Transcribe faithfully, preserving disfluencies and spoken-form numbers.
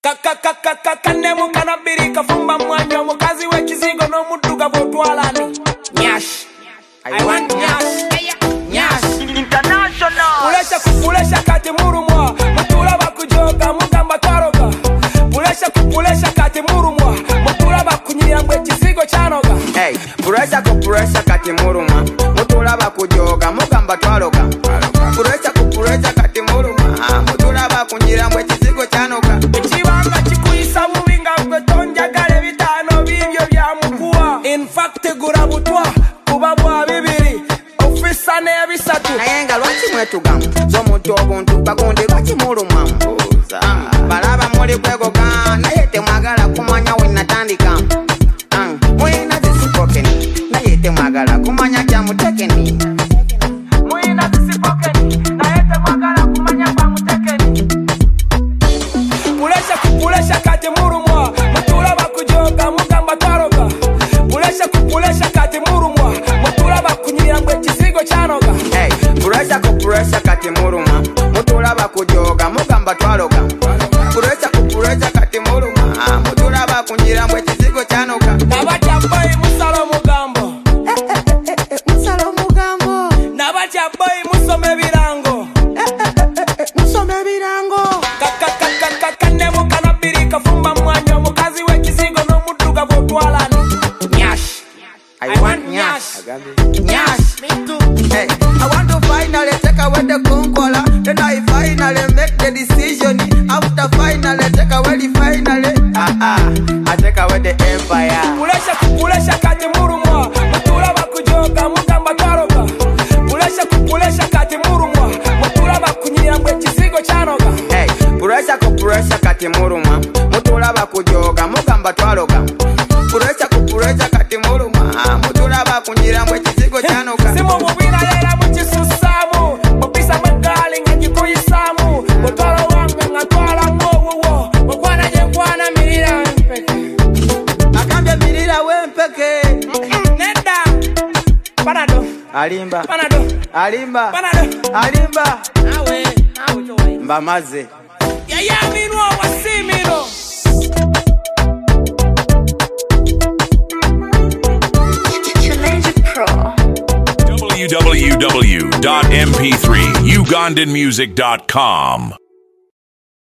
Kane mukanabiri kafumba mwanya mukazi wekizigo no muduga botwalani. Nyash, I want nyash, nyash international. Pulesha kupulesha kati murumwa, mutula bakujoga mugamba twaroga. Pulesha kupulesha kati murumwa, mutula bakunyira mbwe kizigo cyanoga. Hey, pulesha kupulesha kati murumwa, mutula bakujoga mugamba twaroga. Pulesha kupulesha kati murumwa, mutula bakunyira mbwe kizigo cyanoga. Ekibanga kikuyisa mubinga gwe tonjagale bitano bibyo bya mukuwa. In fact gura butwa kuba bwa bibiri. Ofisa ne bisatu. Nayenga lwaki mwetugamu zo muto obuntu bagonde lwaki mulumwa mbuza. Balaba muli kwegoga naye temwagala kumanya we natandika. Mwina zisipokeni naye temwagala kumanya kya mutekeni. Mwina zisipokeni naye temwagala kumanya kwa mutekeni. Pulesha kupulesha kati murumwa, mutula bakujoga mugamba twaroga. Pulesha kupulesha kati murumwa, mutula bakunyira mbwe kizigo cyanoga. Hey, pulesha kupulesha kati murumwa, mutula bakujoga mugamba twaroga. Pulesha kupulesha kati murumwa, mutula bakunyira mbwe kizigo cyanoga. Nabacha boy musalo mugambo. Eh eh eh eh musalo mugambo. Nabacha boy musome birango. Eh eh eh eh musome birango. Kane mukanabiri kafumba mwanya mukazi wekizigo no muduga botwalani. Nyash, I want nyash, Nyash, me too. hey, I want to finally take away the concola. Then I finally make the decision. After finally take away the finally. Ah ah, I take away the empire. Pulesha kupulesha kati murumwa, mutula bakujoga mugamba twaroga. Pulesha kupulesha kati murumwa, mutula bakunyira mbwe kizigo cyanoga. Hey, pulesha kupulesha kati murumwa, mutula bakujoga mugamba twaroga. Pulesha kupulesha kati murumwa, mutula bakunyira mbwe kizigo cyanoga. Simo mubira yera mukisusamu, mupisa magali ngikuyisamu, botwala wange ngatwala mwowo, mukwana je kwana mirira mpeke. Akambye mirira we mpeke. Nenda. Panado. Alimba. Panado. Alimba. Panado. Alimba. Nawe, nawe jowe. Mbamaze. Ya ya minwa wasimino. w w w dot m p three ugandan music dot com